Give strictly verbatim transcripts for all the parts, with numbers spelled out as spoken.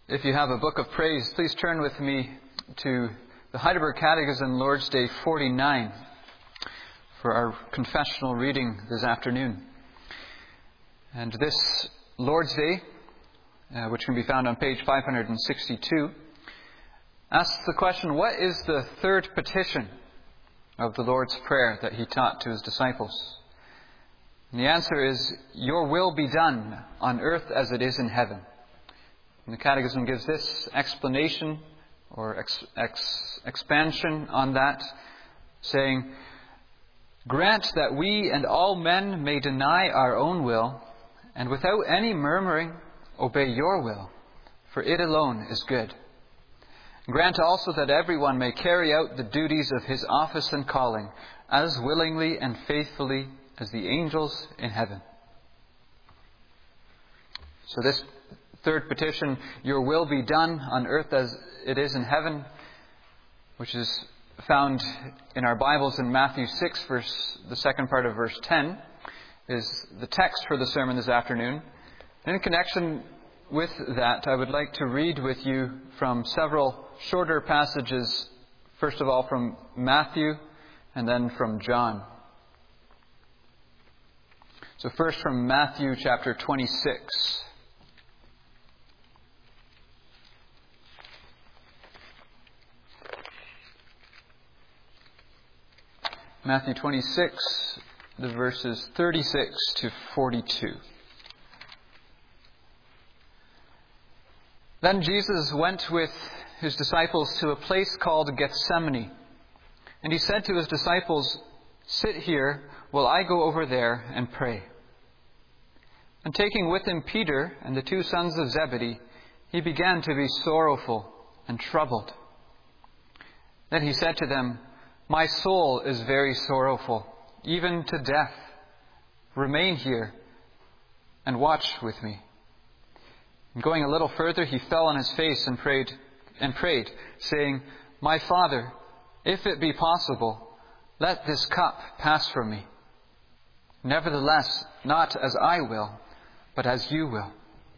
If you have a book of praise, please turn with me to the Heidelberg Catechism, Lord's Day forty-nine, for our confessional reading this afternoon. And this Lord's Day, uh, which can be found on page five hundred sixty-two, asks the question, what is the third petition of the Lord's Prayer that he taught to his disciples? And the answer is, your will be done on earth as it is in heaven. And the Catechism gives this explanation or ex, ex, expansion on that, saying, grant that we and all men may deny our own will, and without any murmuring obey your will, for it alone is good. Grant also that everyone may carry out the duties of his office and calling as willingly and faithfully as the angels in heaven. So this third petition, your will be done on earth as it is in heaven, which is found in our Bibles in Matthew six, verse, the second part of verse ten, is the text for the sermon this afternoon. And in connection with that, I would like to read with you from several shorter passages, first of all from Matthew and then from John. So first from Matthew chapter twenty-six. Matthew twenty-six, the verses thirty-six to forty-two. Then Jesus went with his disciples to a place called Gethsemane. And he said to his disciples, sit here while I go over there and pray. And taking with him Peter and the two sons of Zebedee, he began to be sorrowful and troubled. Then he said to them, my soul is very sorrowful, even to death. Remain here and watch with me. And going a little further, he fell on his face and prayed, and prayed, saying, my Father, if it be possible, let this cup pass from me. Nevertheless, not as I will, but as you will.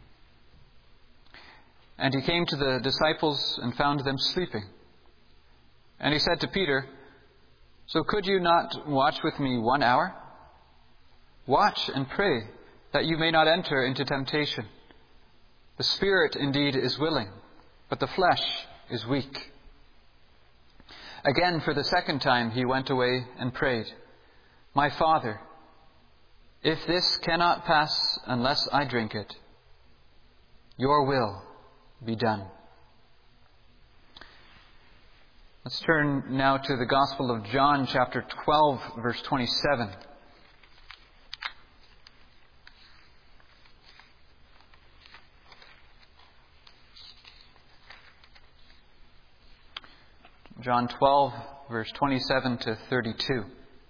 And he came to the disciples and found them sleeping. And he said to Peter, so could you not watch with me one hour? Watch and pray that you may not enter into temptation. The spirit indeed is willing, but the flesh is weak. Again, for the second time, he went away and prayed, my Father, if this cannot pass unless I drink it, your will be done. Let's turn now to the Gospel of John, chapter twelve, verse twenty-seven. John twelve, verse twenty-seven to thirty-two.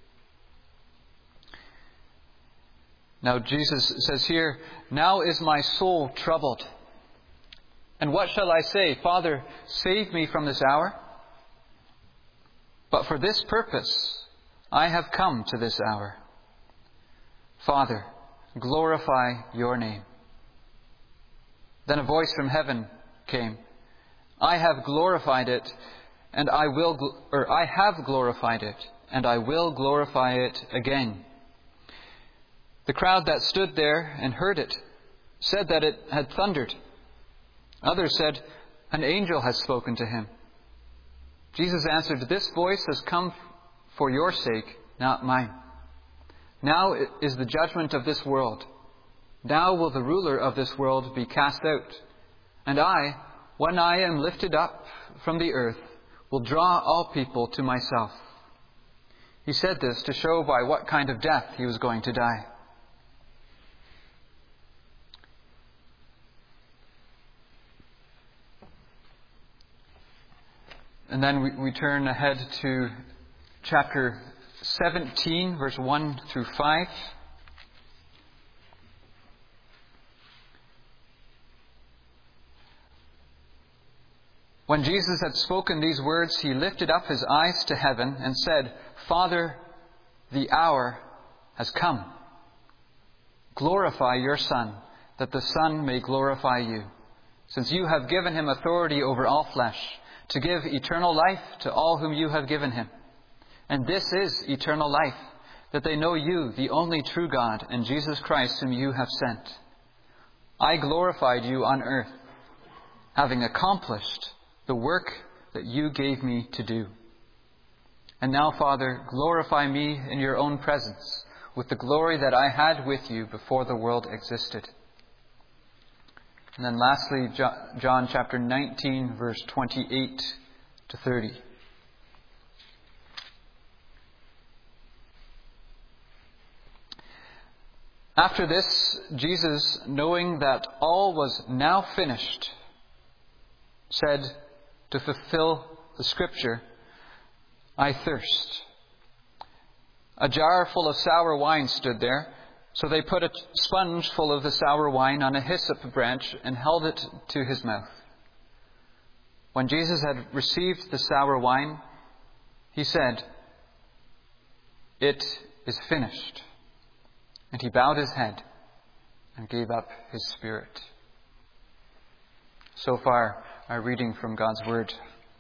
Now Jesus says here, now is my soul troubled. And what shall I say? Father, save me from this hour? But for this purpose I have come to this hour. Father, glorify your name. Then a voice from heaven came, I have glorified it, and I will, gl- or I have glorified it, and I will glorify it again. The crowd that stood there and heard it said that it had thundered. Others said, an angel has spoken to him. Jesus answered, this voice has come for your sake, not mine. Now is the judgment of this world. Now will the ruler of this world be cast out. And I, when I am lifted up from the earth, will draw all people to myself. He said this to show by what kind of death he was going to die. And then we, we turn ahead to chapter seventeen, verse one through five. When Jesus had spoken these words, he lifted up his eyes to heaven and said, Father, the hour has come. Glorify your Son, that the Son may glorify you, since you have given him authority over all flesh, to give eternal life to all whom you have given him. And this is eternal life, that they know you, the only true God, and Jesus Christ whom you have sent. I glorified you on earth, having accomplished the work that you gave me to do. And now, Father, glorify me in your own presence, with the glory that I had with you before the world existed. And then lastly, John chapter nineteen, verse twenty-eight to thirty. After this, Jesus, knowing that all was now finished, said, to fulfill the Scripture, I thirst. A jar full of sour wine stood there. So they put a sponge full of the sour wine on a hyssop branch and held it to his mouth. When Jesus had received the sour wine, he said, It is finished. And he bowed his head and gave up his spirit. So far, our reading from God's Word.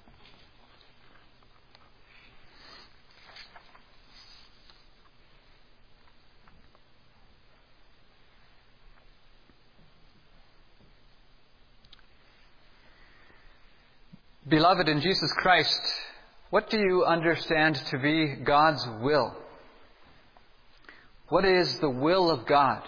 Beloved in Jesus Christ, what do you understand to be God's will? What is the will of God?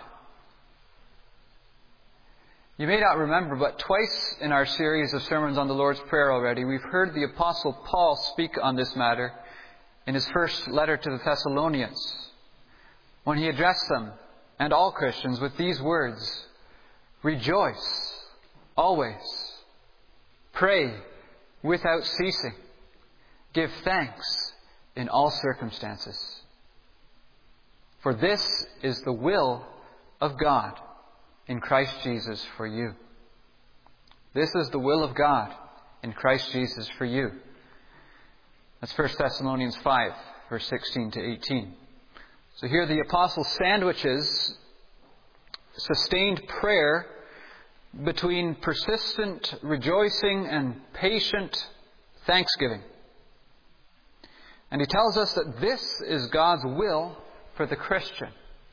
You may not remember, but twice in our series of sermons on the Lord's Prayer already, we've heard the Apostle Paul speak on this matter in his first letter to the Thessalonians, when he addressed them and all Christians with these words, Rejoice always, pray without ceasing, give thanks in all circumstances. For this is the will of God in Christ Jesus for you. This is the will of God in Christ Jesus for you. That's First Thessalonians five, verse sixteen to eighteen. So here the apostle sandwiches sustained prayer between persistent rejoicing and patient thanksgiving. And he tells us that this is God's will for the Christian.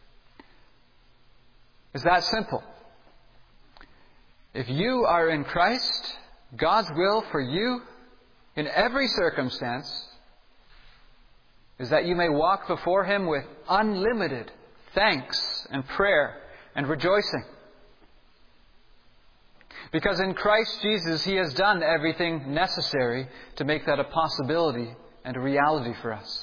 It's that simple. If you are in Christ, God's will for you in every circumstance is that you may walk before Him with unlimited thanks and prayer and rejoicing. Because in Christ Jesus, He has done everything necessary to make that a possibility and a reality for us.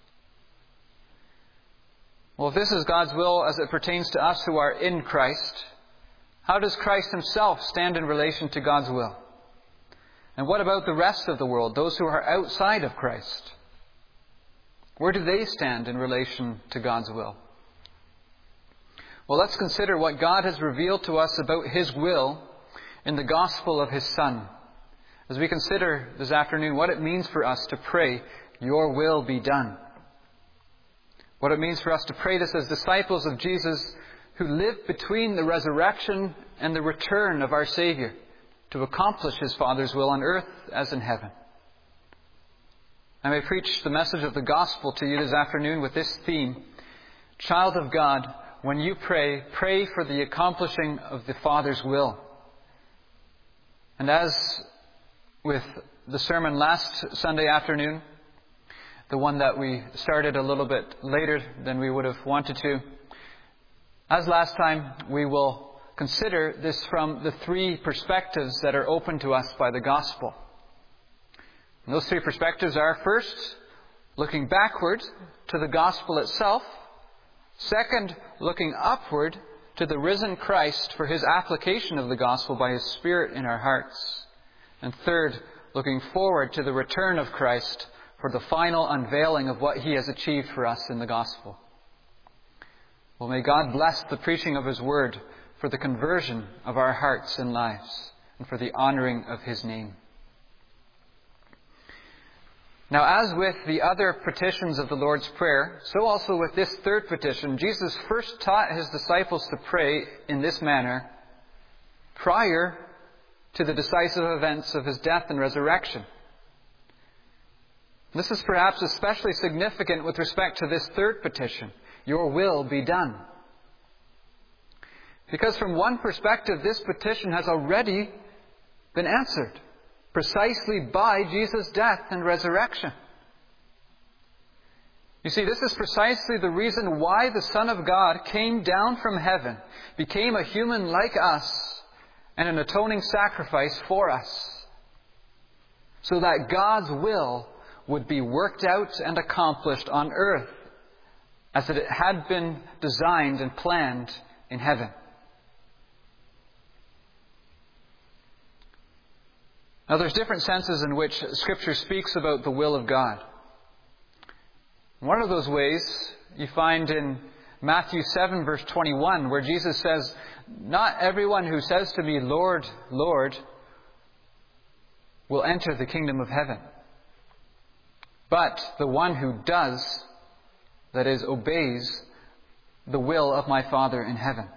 Well, if this is God's will as it pertains to us who are in Christ, how does Christ Himself stand in relation to God's will? And what about the rest of the world, those who are outside of Christ? Where do they stand in relation to God's will? Well, let's consider what God has revealed to us about His will in the gospel of His Son, as we consider this afternoon what it means for us to pray, Your will be done. What it means for us to pray this as disciples of Jesus who live between the resurrection and the return of our Savior to accomplish His Father's will on earth as in heaven. I may preach the message of the gospel to you this afternoon with this theme: Child of God, when you pray, pray for the accomplishing of the Father's will. And as with the sermon last Sunday afternoon, the one that we started a little bit later than we would have wanted to, as last time, we will consider this from the three perspectives that are open to us by the gospel. And those three perspectives are, first, looking backward to the gospel itself. Second, looking upward to the risen Christ for His application of the gospel by His Spirit in our hearts. And third, looking forward to the return of Christ for the final unveiling of what He has achieved for us in the gospel. Well, may God bless the preaching of His word for the conversion of our hearts and lives and for the honoring of His name. Now, as with the other petitions of the Lord's Prayer, so also with this third petition, Jesus first taught His disciples to pray in this manner prior to the decisive events of his death and resurrection. This is perhaps especially significant with respect to this third petition, your will be done. Because from one perspective, this petition has already been answered precisely by Jesus' death and resurrection. You see, this is precisely the reason why the Son of God came down from heaven, became a human like us, and an atoning sacrifice for us, so that God's will would be worked out and accomplished on earth as it had been designed and planned in heaven. Now, there's different senses in which Scripture speaks about the will of God. One of those ways you find in Matthew seven, verse twenty-one, where Jesus says, "Not everyone who says to me, 'Lord, Lord,' will enter the kingdom of heaven, but the one who does, that is, obeys the will of my Father in heaven."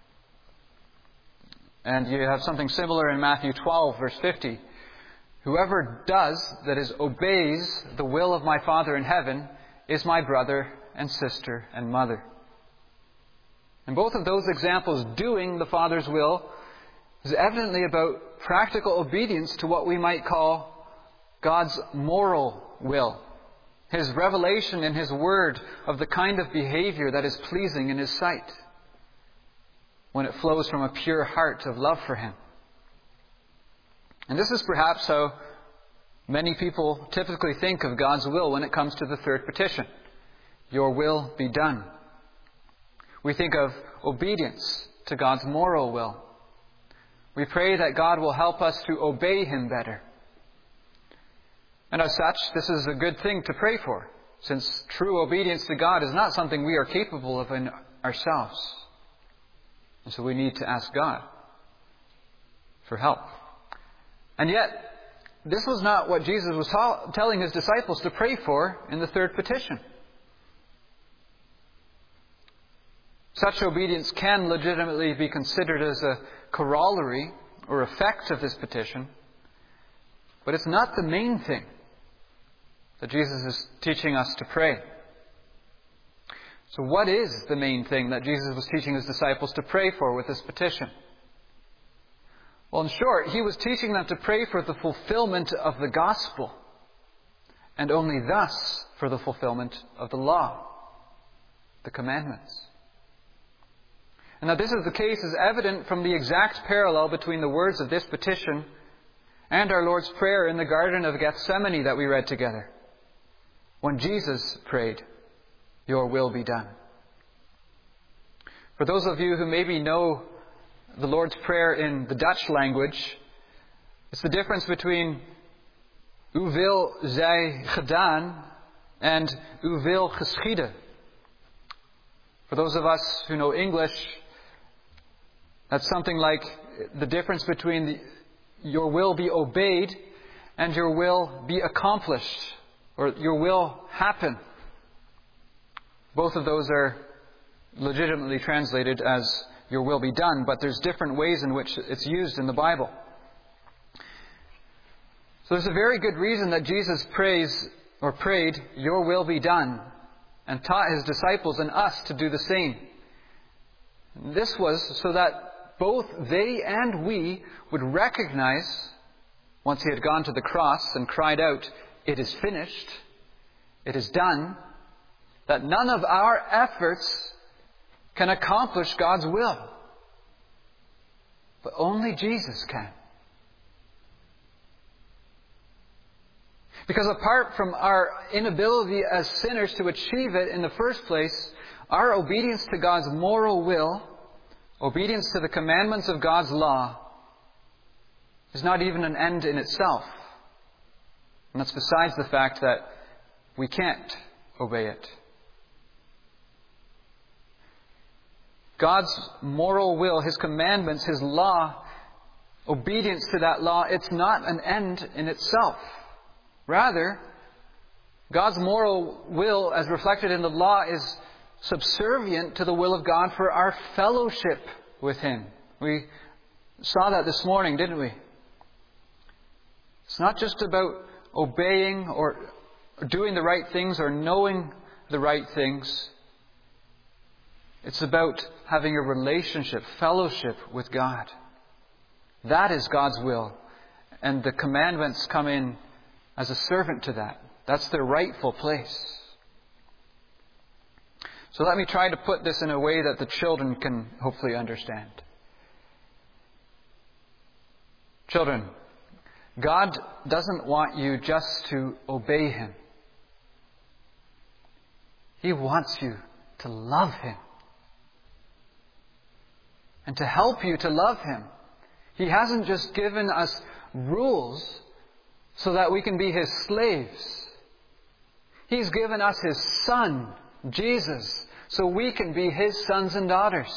And you have something similar in Matthew twelve, verse fifty. "Whoever does, that is, obeys the will of my Father in heaven, is my brother and sister and mother." In both of those examples, doing the Father's will is evidently about practical obedience to what we might call God's moral will. His revelation in His Word of the kind of behavior that is pleasing in His sight, when it flows from a pure heart of love for Him. And this is perhaps how many people typically think of God's will when it comes to the third petition. Your will be done. We think of obedience to God's moral will. We pray that God will help us to obey Him better. And as such, this is a good thing to pray for, since true obedience to God is not something we are capable of in ourselves. And so we need to ask God for help. And yet, this was not what Jesus was ta- telling His disciples to pray for in the third petition. Such obedience can legitimately be considered as a corollary or effect of this petition, but it's not the main thing that Jesus is teaching us to pray. So what is the main thing that Jesus was teaching His disciples to pray for with this petition? Well, in short, He was teaching them to pray for the fulfillment of the gospel, and only thus for the fulfillment of the law, the commandments. And that this is the case is evident from the exact parallel between the words of this petition and our Lord's Prayer in the Garden of Gethsemane that we read together, when Jesus prayed, "Your will be done." For those of you who maybe know the Lord's Prayer in the Dutch language, it's the difference between "U wil zij gedaan" and "U wil geschieden." For those of us who know English, that's something like the difference between the, "your will be obeyed" and "your will be accomplished," or "your will happen." Both of those are legitimately translated as "your will be done," but there's different ways in which it's used in the Bible. So there's a very good reason that Jesus prays or prayed, "Your will be done," and taught His disciples and us to do the same. This was so that both they and we would recognize, once He had gone to the cross and cried out, "It is finished, it is done," that none of our efforts can accomplish God's will, but only Jesus can. Because apart from our inability as sinners to achieve it in the first place, our obedience to God's moral will, obedience to the commandments of God's law, is not even an end in itself. And that's besides the fact that we can't obey it. God's moral will, His commandments, His law, obedience to that law, it's not an end in itself. Rather, God's moral will, as reflected in the law, is subservient to the will of God for our fellowship with Him. We saw that this morning, didn't we? It's not just about obeying or doing the right things or knowing the right things. It's about having a relationship, fellowship with God. That is God's will. And the commandments come in as a servant to that. That's their rightful place. So let me try to put this in a way that the children can hopefully understand. Children, God doesn't want you just to obey Him. He wants you to love Him. And to help you to love Him. He hasn't just given us rules so that we can be His slaves. He's given us His Son, Jesus, so we can be His sons and daughters.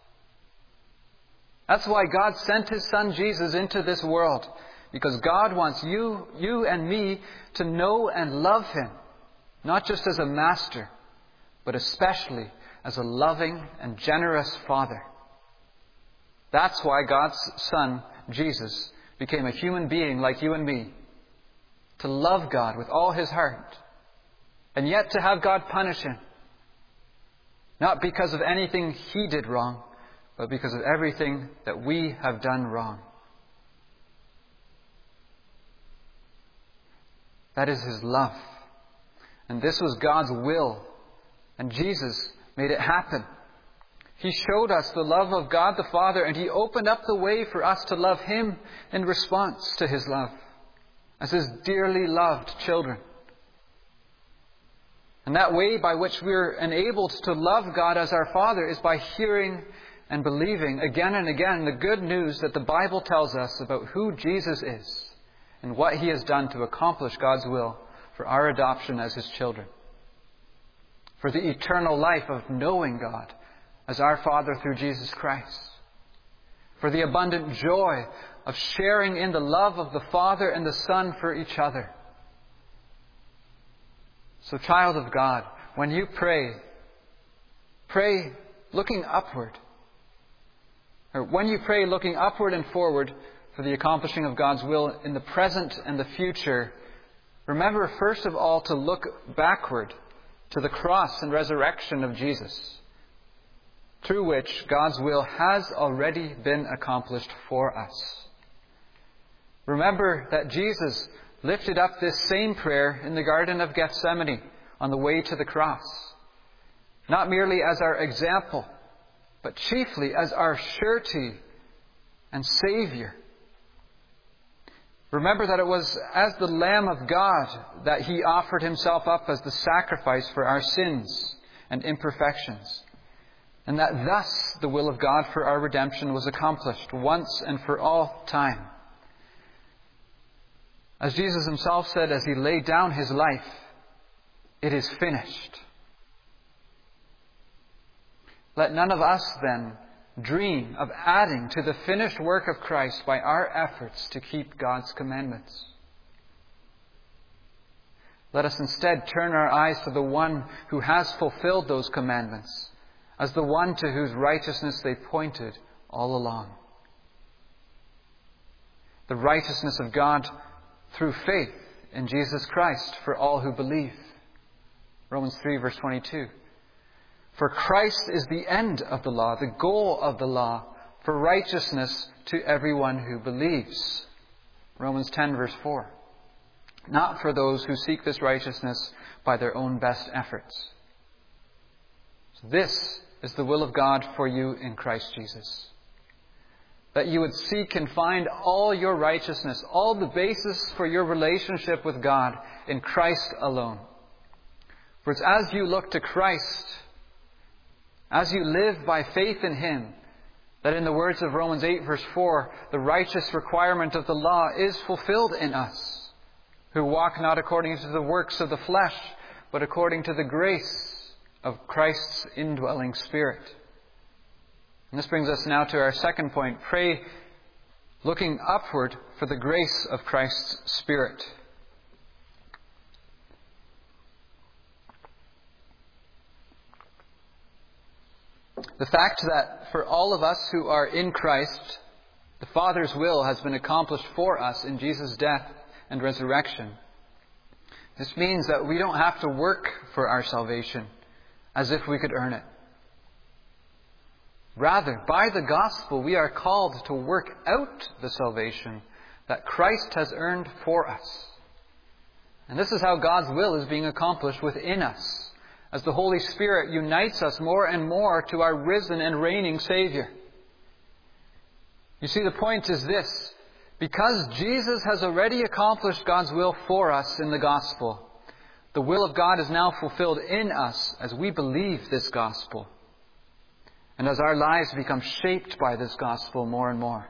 That's why God sent His Son Jesus into this world. Because God wants you, you and me to know and love Him. Not just as a master, but especially as a loving and generous Father. That's why God's Son, Jesus, became a human being like you and me. To love God with all His heart. And yet to have God punish Him. Not because of anything He did wrong, but because of everything that we have done wrong. That is His love. And this was God's will. And Jesus made it happen. He showed us the love of God the Father, and He opened up the way for us to love Him in response to His love, as His dearly loved children. And that way by which we're enabled to love God as our Father is by hearing and believing again and again the good news that the Bible tells us about who Jesus is and what He has done to accomplish God's will for our adoption as His children. For the eternal life of knowing God as our Father through Jesus Christ. For the abundant joy of sharing in the love of the Father and the Son for each other. So, child of God, when you pray, pray looking upward. Or when you pray looking upward and forward for the accomplishing of God's will in the present and the future, remember first of all to look backward to the cross and resurrection of Jesus, through which God's will has already been accomplished for us. Remember that Jesus lifted up this same prayer in the Garden of Gethsemane on the way to the cross, not merely as our example, but chiefly as our surety and Savior. Remember that it was as the Lamb of God that He offered Himself up as the sacrifice for our sins and imperfections. And that thus the will of God for our redemption was accomplished once and for all time. As Jesus Himself said as He laid down His life, it is finished. Let none of us then dream of adding to the finished work of Christ by our efforts to keep God's commandments. Let us instead turn our eyes to the one who has fulfilled those commandments, as the one to whose righteousness they pointed all along. The righteousness of God through faith in Jesus Christ for all who believe. Romans three verse twenty-two. For Christ is the end of the law, the goal of the law, for righteousness to everyone who believes. Romans ten verse four. Not for those who seek this righteousness by their own best efforts. So this is the will of God for you in Christ Jesus. That you would seek and find all your righteousness, all the basis for your relationship with God in Christ alone. For it's as you look to Christ, as you live by faith in Him, that in the words of Romans eight verse four, the righteous requirement of the law is fulfilled in us, who walk not according to the works of the flesh, but according to the grace of Christ's indwelling Spirit. And this brings us now to our second point. Pray looking upward for the grace of Christ's Spirit. The fact that for all of us who are in Christ, the Father's will has been accomplished for us in Jesus' death and resurrection. This means that we don't have to work for our salvation as if we could earn it. Rather, by the gospel, we are called to work out the salvation that Christ has earned for us. And this is how God's will is being accomplished within us, as the Holy Spirit unites us more and more to our risen and reigning Savior. You see, the point is this. Because Jesus has already accomplished God's will for us in the gospel, the will of God is now fulfilled in us as we believe this gospel, and as our lives become shaped by this gospel more and more.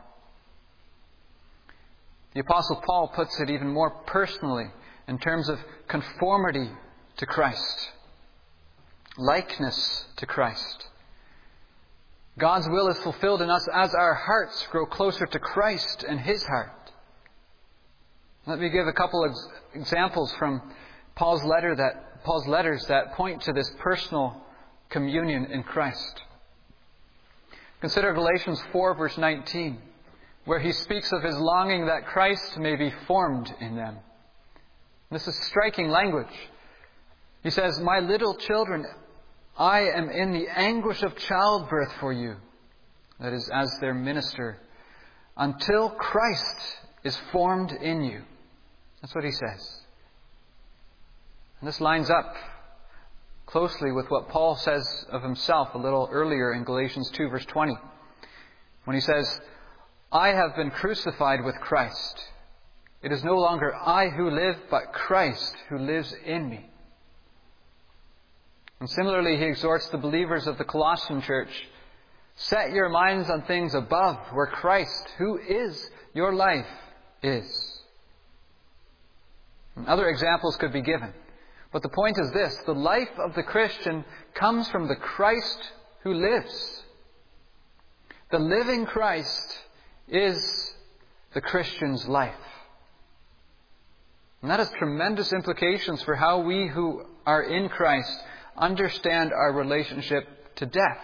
The Apostle Paul puts it even more personally in terms of conformity to Christ, likeness to Christ. God's will is fulfilled in us as our hearts grow closer to Christ and His heart. Let me give a couple of examples from Paul's letter that Paul's letters that point to this personal communion in Christ. Consider Galatians four, verse nineteen, where he speaks of his longing that Christ may be formed in them. This is striking language. He says, "My little children, I am in the anguish of childbirth for you," that is, as their minister, "until Christ is formed in you." That's what he says. And this lines up closely with what Paul says of himself a little earlier in Galatians two, verse twenty, when he says, "I have been crucified with Christ. It is no longer I who live, but Christ who lives in me." And similarly, he exhorts the believers of the Colossian church, "Set your minds on things above, where Christ, who is your life, is." And other examples could be given. But the point is this: the life of the Christian comes from the Christ who lives. The living Christ is the Christian's life. And that has tremendous implications for how we who are in Christ understand our relationship to death.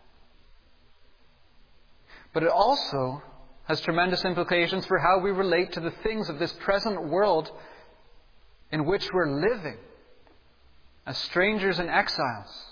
But it also has tremendous implications for how we relate to the things of this present world in which we're living as strangers and exiles.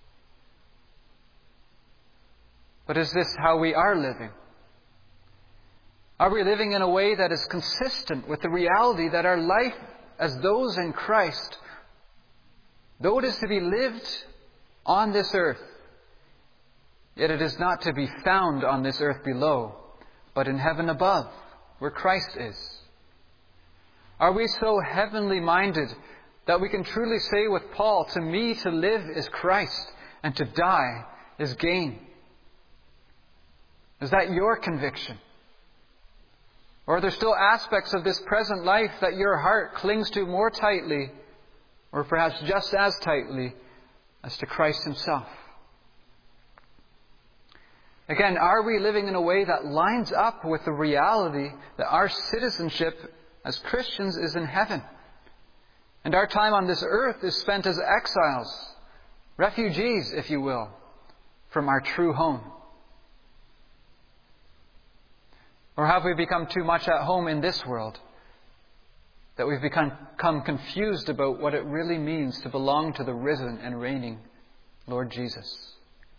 But is this how we are living? Are we living in a way that is consistent with the reality that our life as those in Christ, though it is to be lived on this earth, yet it is not to be found on this earth below, but in heaven above, where Christ is? Are we so heavenly minded that we can truly say with Paul, "To me to live is Christ, and to die is gain"? Is that your conviction? Or are there still aspects of this present life that your heart clings to more tightly, or perhaps just as tightly, as to Christ Himself? Again, are we living in a way that lines up with the reality that our citizenship as Christians is in heaven, and our time on this earth is spent as exiles, refugees, if you will, from our true home? Or have we become too much at home in this world, that we've become, become confused about what it really means to belong to the risen and reigning Lord Jesus?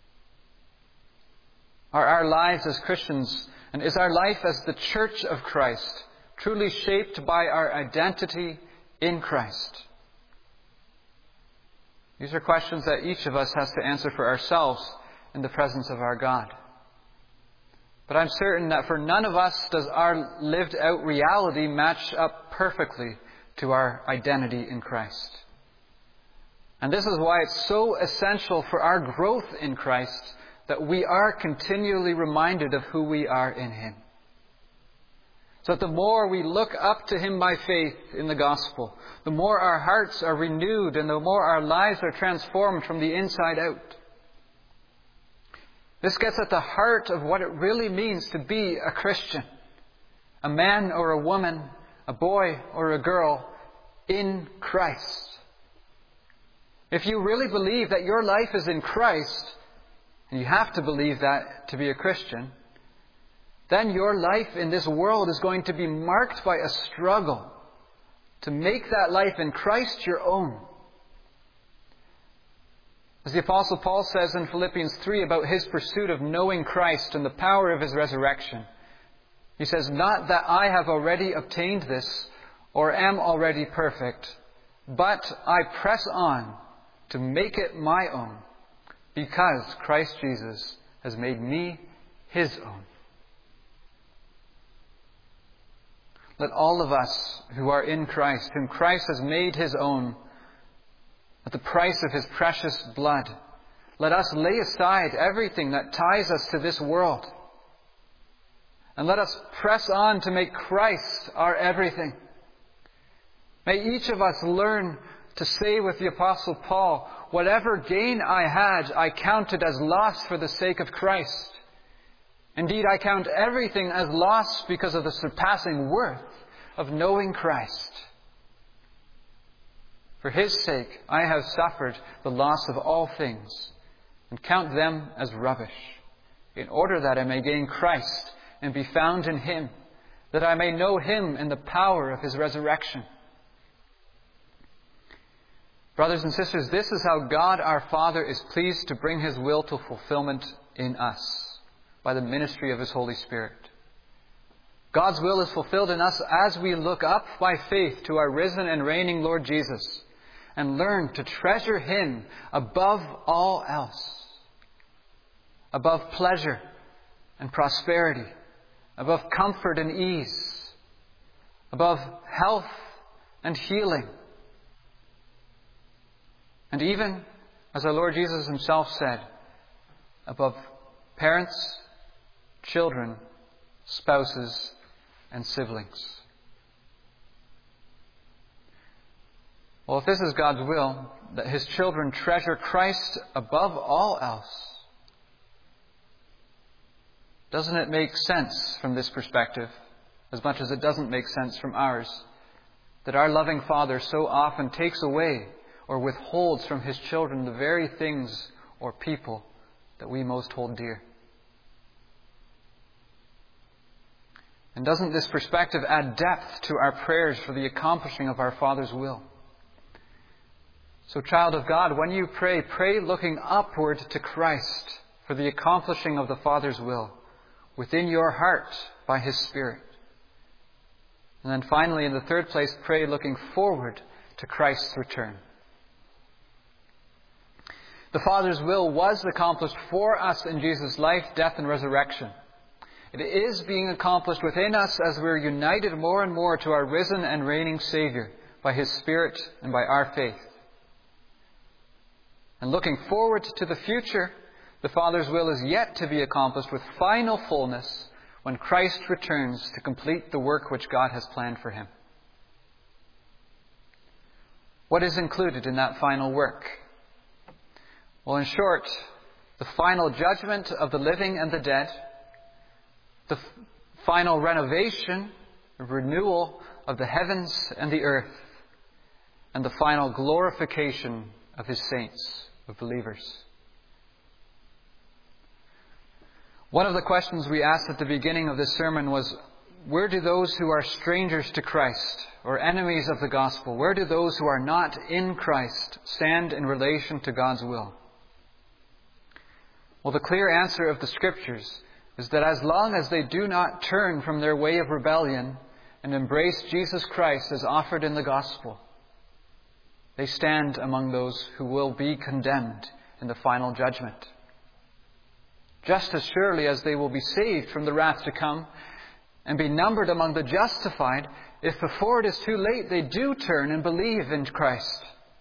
Are our lives as Christians, and is our life as the church of Christ, truly shaped by our identity in Christ? These are questions that each of us has to answer for ourselves in the presence of our God. But I'm certain that for none of us does our lived out reality match up perfectly to our identity in Christ. And this is why it's so essential for our growth in Christ that we are continually reminded of who we are in Him. So that the more we look up to Him by faith in the gospel, the more our hearts are renewed and the more our lives are transformed from the inside out. This gets at the heart of what it really means to be a Christian. A man or a woman, a boy or a girl in Christ. If you really believe that your life is in Christ, and you have to believe that to be a Christian, then your life in this world is going to be marked by a struggle to make that life in Christ your own. As the Apostle Paul says in Philippians three about his pursuit of knowing Christ and the power of His resurrection, he says, "Not that I have already obtained this or am already perfect, but I press on to make it my own, because Christ Jesus has made me His own." Let all of us who are in Christ, whom Christ has made His own, at the price of His precious blood, let us lay aside everything that ties us to this world. And let us press on to make Christ our everything. May each of us learn to say with the Apostle Paul, "Whatever gain I had, I counted as loss for the sake of Christ. Indeed, I count everything as loss because of the surpassing worth of knowing Christ. For His sake, I have suffered the loss of all things and count them as rubbish, in order that I may gain Christ and be found in Him, that I may know Him in the power of His resurrection." Brothers and sisters, this is how God our Father is pleased to bring His will to fulfillment in us, by the ministry of His Holy Spirit. God's will is fulfilled in us as we look up by faith to our risen and reigning Lord Jesus, and learn to treasure Him above all else, above pleasure and prosperity, above comfort and ease, above health and healing. And even, as our Lord Jesus Himself said, above parents, children, spouses, and siblings. Well, if this is God's will, that His children treasure Christ above all else, doesn't it make sense from this perspective, as much as it doesn't make sense from ours, that our loving Father so often takes away or withholds from His children the very things or people that we most hold dear? And doesn't this perspective add depth to our prayers for the accomplishing of our Father's will? So, child of God, when you pray, pray looking upward to Christ for the accomplishing of the Father's will within your heart by His Spirit. And then finally, in the third place, pray looking forward to Christ's return. The Father's will was accomplished for us in Jesus' life, death, and resurrection. It is being accomplished within us as we're united more and more to our risen and reigning Savior by His Spirit and by our faith. And looking forward to the future, the Father's will is yet to be accomplished with final fullness when Christ returns to complete the work which God has planned for Him. What is included in that final work? Well, in short, the final judgment of the living and the dead, the f- final renovation, renewal of the heavens and the earth, and the final glorification of His saints, of believers. One of the questions we asked at the beginning of this sermon was, where do those who are strangers to Christ or enemies of the gospel, where do those who are not in Christ stand in relation to God's will? Well, the clear answer of the Scriptures is that as long as they do not turn from their way of rebellion and embrace Jesus Christ as offered in the gospel, they stand among those who will be condemned in the final judgment. Just as surely as they will be saved from the wrath to come and be numbered among the justified, if before it is too late they do turn and believe in Christ.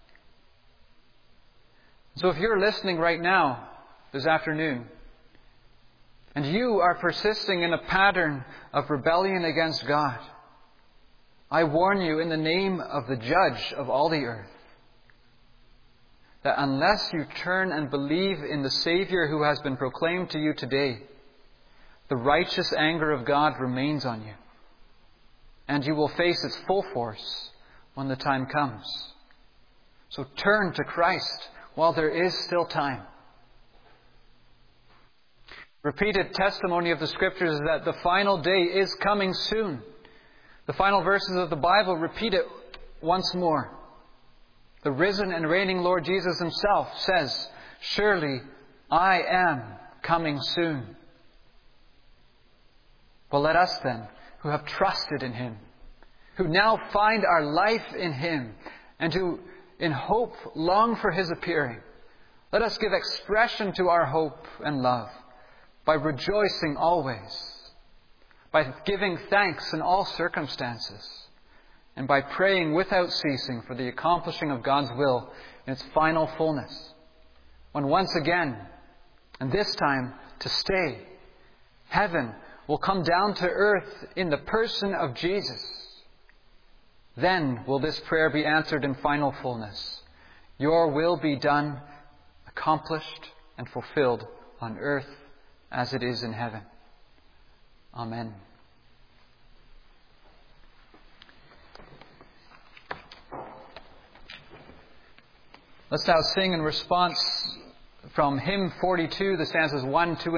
So if you're listening right now, this afternoon, and you are persisting in a pattern of rebellion against God, I warn you in the name of the Judge of all the earth, that unless you turn and believe in the Savior who has been proclaimed to you today, the righteous anger of God remains on you, and you will face its full force when the time comes. So turn to Christ while there is still time. Repeated testimony of the Scriptures is that the final day is coming soon. The final verses of the Bible repeat it once more. The risen and reigning Lord Jesus himself says, "Surely I am coming soon." Well, let us then, who have trusted in him, who now find our life in him, and who in hope long for his appearing, let us give expression to our hope and love by rejoicing always, by giving thanks in all circumstances, and by praying without ceasing for the accomplishing of God's will in its final fullness, when once again, and this time to stay, heaven will come down to earth in the person of Jesus. Then will this prayer be answered in final fullness. Your will be done, accomplished, and fulfilled on earth as it is in heaven. Amen. Let's now sing in response from hymn forty-two, the stanzas one, two,